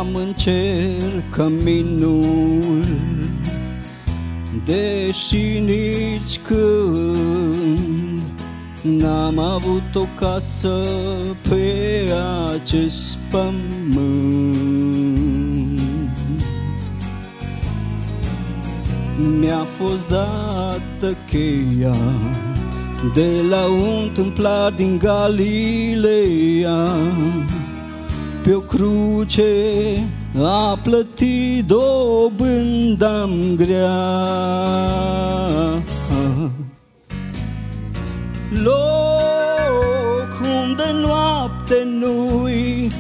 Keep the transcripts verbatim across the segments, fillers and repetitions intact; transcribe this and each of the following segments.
Am în cer căminul, deși nici când n-am avut o casă pe acest pământ. Mi-a fost dată cheia de la un tâmplar din Galileea, pe o cruce a plătit dobânda-mi grea. Loc unde noapte nu-i,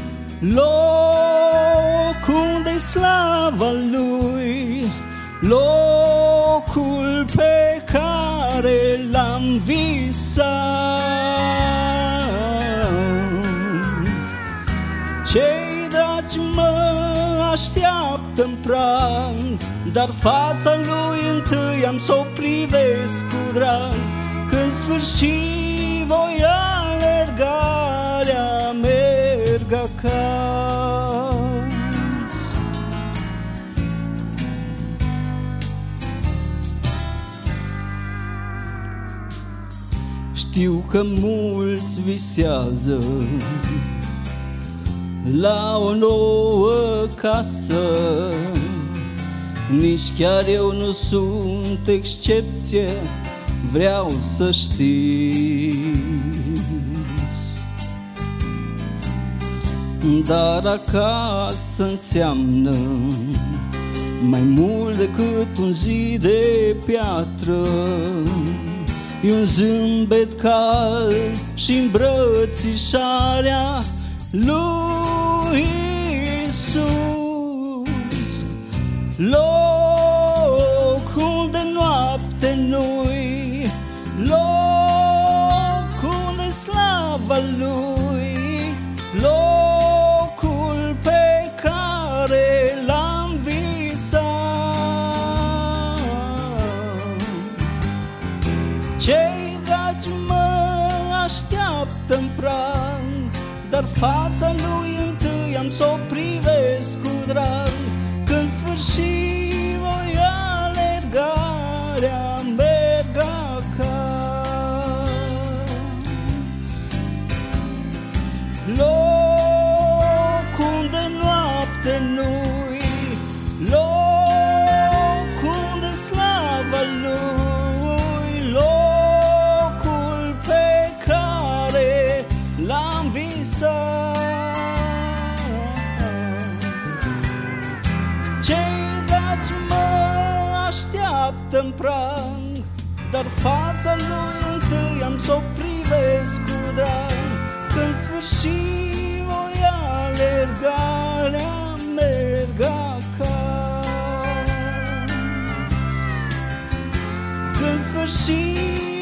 loc unde slava lui, locul pe care l-am visat. Cei dragi mă așteaptă-n prag, dar fața lui întâi am s-o privesc cu drag. Când sfârși voi alergarea, merg acasă. Știu că mulți visează la o nouă casă, nici chiar eu nu sunt excepție, vreau să știți. Dar acasă înseamnă mai mult decât un zid de piatră. E un zâmbet cald și îmbrățișarea lui Iisus. Loc unde noapte nu-i, loc unde slava lui, locul pe care l-am visat. Cei dragi mă așteaptă-n prag, dar fața lui întâi am s-o privesc cu drag. Când sfârși voi alergarea, merg acasă. Loc unde noapte nu-i, loc unde slava lui, locul pe care l-am visat. Cei dragi mă așteaptă-n prag, dar fața lui întâi am s-o privesc cu drag. Când sfârși voi alergarea, merg acasă. Când sfârși